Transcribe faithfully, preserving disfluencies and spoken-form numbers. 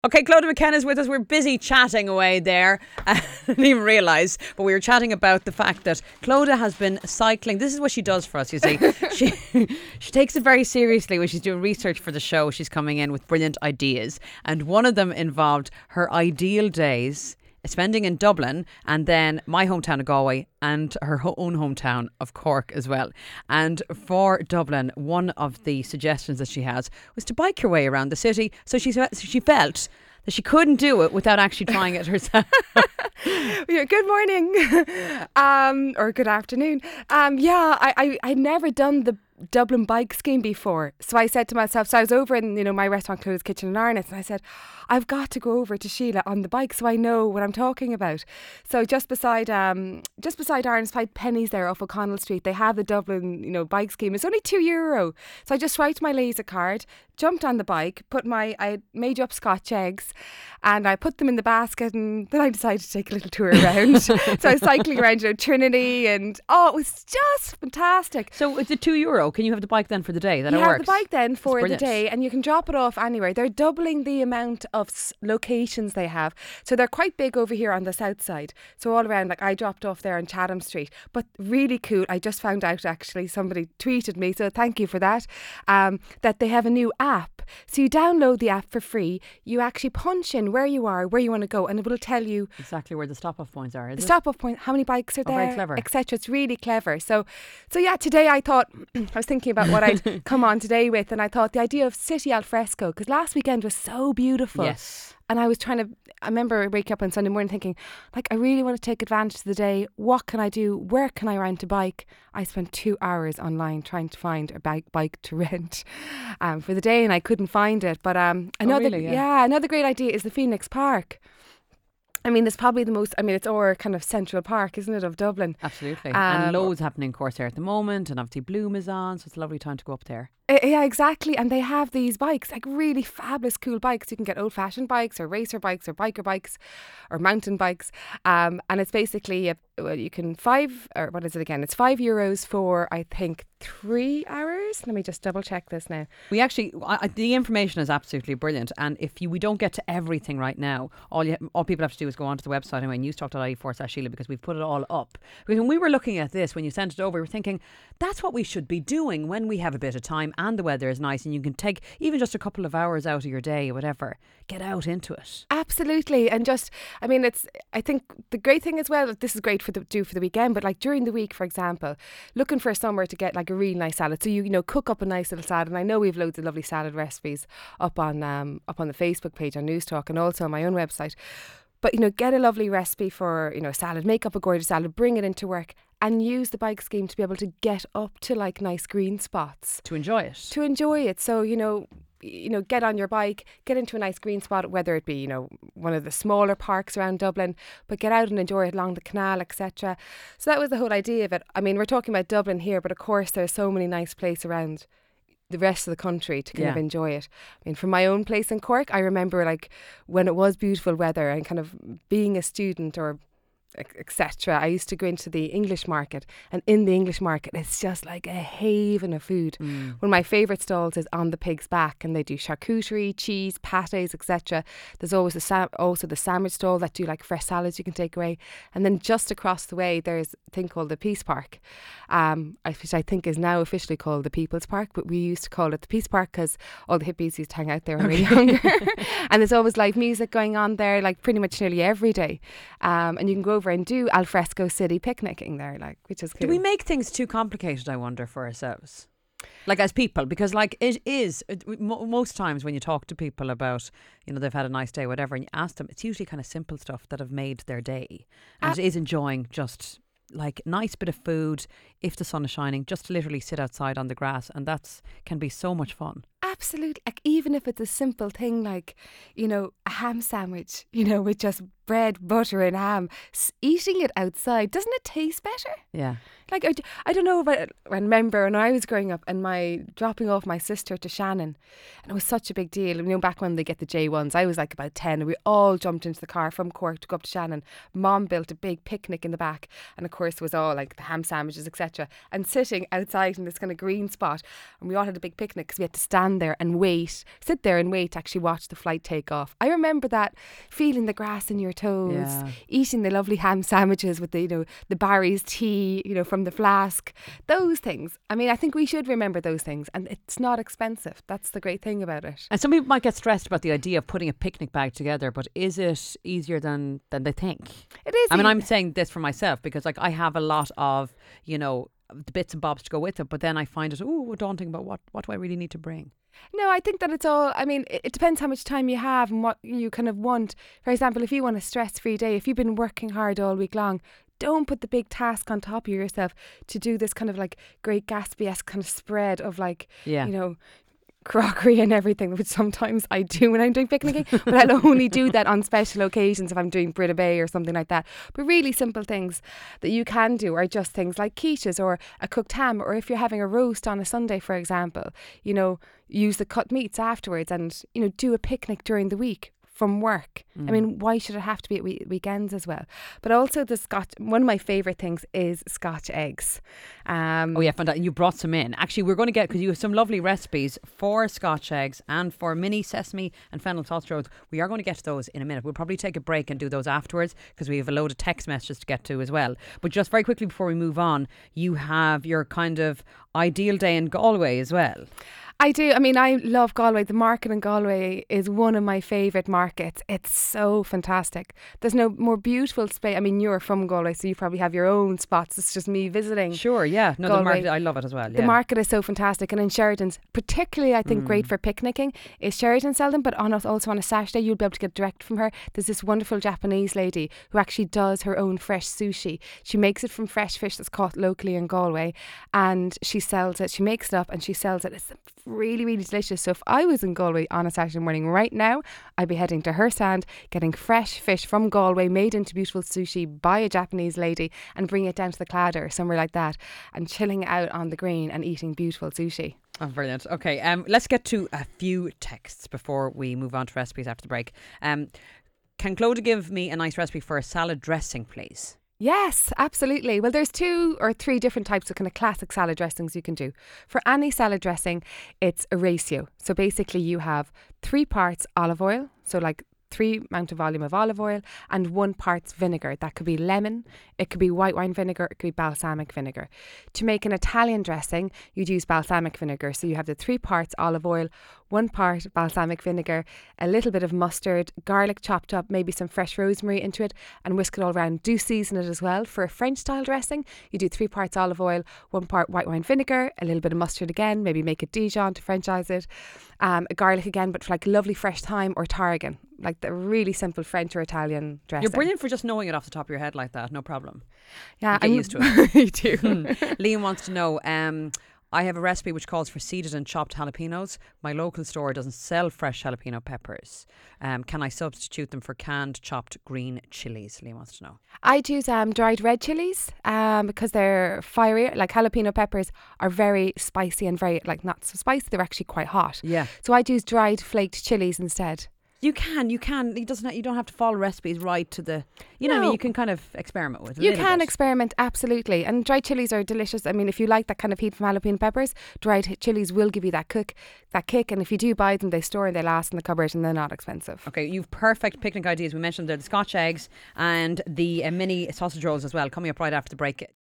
Okay, Clodagh McKenna is with us. We're busy chatting away there. I didn't even realise, but we were chatting about the fact that Clodagh has been cycling. This is what she does for us, you see. she she takes it very seriously when she's doing research for the show. She's coming in with brilliant ideas. And one of them involved her ideal days spending in Dublin and then my hometown of Galway and her ho- own hometown of Cork as well. And for Dublin, one of the suggestions that she has was to bike your way around the city. So she, she felt that she couldn't do it without actually trying it herself. Yeah, good morning um, or good afternoon. Um, yeah, I, I, I'd never done the Dublin bike scheme before. So I said to myself, so I was over in, you know, my restaurant Clodagh Kitchen in Arnott, and I said, I've got to go over to Sheila on the bike so I know what I'm talking about. So just beside um just beside Arnott, beside Penny's there off O'Connell Street, they have the Dublin, you know, bike scheme. It's only two euro. So I just swiped my laser card, jumped on the bike, put my I made up Scotch eggs and I put them in the basket, and then I decided to take a little tour around. So I was cycling around, you know, Trinity, and oh, it was just fantastic. So it's a two euro. Can you have the bike then for the day? That you it have works? the bike then for the brilliant. day, and you can drop it off anywhere. They're doubling the amount of s- locations they have, so they're quite big over here on the south side. So all around, like I dropped off there on Chatham Street, but really cool. I just found out actually, somebody tweeted me, so thank you for that. Um, that they have a new app. So you download the app for free. You actually punch in where you are, where you want to go, and it will tell you exactly where the stop-off points are. Is the it? stop-off point, how many bikes are Oh, very there, clever. et cetera. It's really clever. So, so yeah. Today I thought I was thinking about what I'd come on today with, and I thought the idea of city al fresco, because last weekend was so beautiful. Yes. And I was trying to, I remember waking up on Sunday morning thinking, like, I really want to take advantage of the day. What can I do? Where can I rent a bike? I spent two hours online trying to find a bike bike to rent um, for the day, and I couldn't find it. But um, another, really? Yeah. yeah, another great idea is the Phoenix Park. I mean, it's probably the most, I mean, it's our kind of central park, isn't it, of Dublin? Absolutely. Um, and loads happening, of course, there at the moment. And obviously Bloom is on, so it's a lovely time to go up there. Uh, Yeah, exactly. And they have these bikes, like really fabulous, cool bikes. You can get old-fashioned bikes or racer bikes or biker bikes or mountain bikes. Um, and it's basically, a, well, you can five, or what is it again? It's five euros for, I think, three hours. Let me just double check this now. We actually, I, the information is absolutely brilliant. And if you, we don't get to everything right now, all you, all people have to do is go onto the website anyway, newstalk dot I E forward slash Sheila, because we've put it all up. When we were looking at this, when you sent it over, we were thinking, that's what we should be doing when we have a bit of time and the weather is nice and you can take even just a couple of hours out of your day or whatever. Get out into it. Absolutely. And just, I mean, it's, I think the great thing as well, this is great for the do for the weekend, but like during the week, for example, looking for somewhere to get like a really nice salad. So you, you know, cook up a nice little salad. And I know we have loads of lovely salad recipes up on um up on the Facebook page on Newstalk and also on my own website. But, you know, get a lovely recipe for, you know, salad, make up a gorgeous salad, bring it into work and use the bike scheme to be able to get up to like nice green spots. To enjoy it. To enjoy it. So, you know, you know, get on your bike, get into a nice green spot, whether it be, you know, one of the smaller parks around Dublin, but get out and enjoy it along the canal, et cetera. So that was the whole idea of it. I mean, we're talking about Dublin here, but of course there's so many nice places around the rest of the country to kind Yeah. of enjoy it. I mean, from my own place in Cork, I remember like when it was beautiful weather and kind of being a student or et cetera. I used to go into the English market, and in the English market, it's just like a haven of food. Mm. One of my favourite stalls is On the Pig's Back, and they do charcuterie, cheese, pâtés, et cetera. There's always the sa- also the sandwich stall that do like fresh salads you can take away, and then just across the way there's a thing called the Peace Park, um, which I think is now officially called the People's Park, but we used to call it the Peace Park because all the hippies used to hang out there when we were younger. And there's always live music going on there, like pretty much nearly every day, um, and you can go over and do alfresco city picnicking there, like, which is cool. Do we make things too complicated, I wonder, for ourselves? Like as people, because like it is, it, mo- most times when you talk to people about, you know, they've had a nice day, whatever, and you ask them, it's usually kind of simple stuff that have made their day. And Uh, it is enjoying just like nice bit of food, if the sun is shining, just to literally sit outside on the grass, and that's can be so much fun. Absolutely. Like, even if it's a simple thing like, you know, a ham sandwich, you know, with just bread, butter and ham, S- eating it outside, doesn't it taste better? Yeah. Like, I, d- I don't know, but I remember when I was growing up and my dropping off my sister to Shannon, and it was such a big deal. You know, back when they get the J ones, I was like about ten, and we all jumped into the car from Cork to go up to Shannon. Mom built a big picnic in the back, and of course it was all like the ham sandwiches, et cetera. And sitting outside in this kind of green spot, and we all had a big picnic because we had to stand there and wait, sit there and wait to actually watch the flight take off. I remember that, feeling the grass in your toes, Yeah. eating the lovely ham sandwiches with the, you know, the Barry's tea, you know, from the flask. Those things. I mean, I think we should remember those things, and it's not expensive. That's the great thing about it. And some people might get stressed about the idea of putting a picnic bag together, but is it easier than, than they think? It is. I mean, easy. I'm saying this for myself because, like, I have a lot of, you know, the bits and bobs to go with it, but then I find it, ooh, daunting about what, what do I really need to bring? No, I think that it's all, I mean, it, it depends how much time you have and what you kind of want. For example, if you want a stress-free day, if you've been working hard all week long, don't put the big task on top of yourself to do this kind of like Great Gatsby-esque kind of spread of like, Yeah. you know, crockery and everything, which sometimes I do when I'm doing picnicking, but I'll only do that on special occasions if I'm doing Brita Bay or something like that. But really simple things that you can do are just things like quiches or a cooked ham, or if you're having a roast on a Sunday, for example, you know, use the cut meats afterwards and, you know, do a picnic during the week from work. Mm. I mean, why should it have to be at we- weekends as well? But also the Scotch, one of my favourite things is Scotch eggs. Um, Oh yeah, fantastic. You brought some in. Actually, we're going to get, because you have some lovely recipes for Scotch eggs and for mini sesame and fennel sausage rolls. We are going to get to those in a minute. We'll probably take a break and do those afterwards because we have a load of text messages to get to as well. But just very quickly before we move on, you have your kind of ideal day in Galway as well. I do. I mean, I love Galway. The market in Galway is one of my favourite markets. It's so fantastic. There's no more beautiful space. I mean, you're from Galway, so you probably have your own spots. It's just me visiting. Sure, yeah. No, the Galway. market, I love it as well. The Yeah. market is so fantastic. And in Sheridan's, particularly, I think, Mm. great for picnicking is Sheridan sell them, but on a- also on a Saturday, you'll be able to get direct from her. There's this wonderful Japanese lady who actually does her own fresh sushi. She makes it from fresh fish that's caught locally in Galway, and she sells it. She makes it up and she sells it. It's really, really delicious. So if I was in Galway on a Saturday morning right now, I'd be heading to her stand, getting fresh fish from Galway made into beautiful sushi by a Japanese lady, and bringing it down to the Cladder or somewhere like that, and chilling out on the green and eating beautiful sushi. Oh, brilliant. Okay, um, let's get to a few texts before we move on to recipes after the break. Um, can Clodagh give me a nice recipe for a salad dressing, please? Yes, absolutely. Well, there's two or three different types of kind of classic salad dressings you can do. For any salad dressing, it's a ratio. So basically you have three parts olive oil, so like three amount of volume of olive oil, and one parts vinegar. That could be lemon, it could be white wine vinegar, it could be balsamic vinegar. To make an Italian dressing, you'd use balsamic vinegar. So you have the three parts olive oil, one part balsamic vinegar, a little bit of mustard, garlic chopped up, maybe some fresh rosemary into it, and whisk it all around. Do season it as well. For a French style dressing, you do three parts olive oil, one part white wine vinegar, a little bit of mustard again, maybe make it Dijon to Frenchize it, um, a garlic again, but for like lovely fresh thyme or tarragon, like the really simple French or Italian dressing. You're brilliant for just knowing it off the top of your head like that. No problem. Yeah, You get I'm- used to it. You do. Liam wants to know, um, I have a recipe which calls for seeded and chopped jalapenos. My local store doesn't sell fresh jalapeno peppers. Um, can I substitute them for canned chopped green chilies? Liam wants to know. I'd use um, dried red chilies um, because they're fiery. Like jalapeno peppers are very spicy and very, like, not so spicy. They're actually quite hot. Yeah. So I'd use dried flaked chilies instead. You can, you can. It doesn't. You don't have to follow recipes right to the. You know, what I mean, No. you can kind of experiment with. It a You little can bit. experiment, absolutely. And dried chilies are delicious. I mean, if you like that kind of heat from jalapeno peppers, dried h- chilies will give you that cook, that kick. And if you do buy them, they store and they last in the cupboard and they're not expensive. Okay, you've perfect picnic ideas. We mentioned there the Scotch eggs and the uh, mini sausage rolls as well. Coming up right after the break.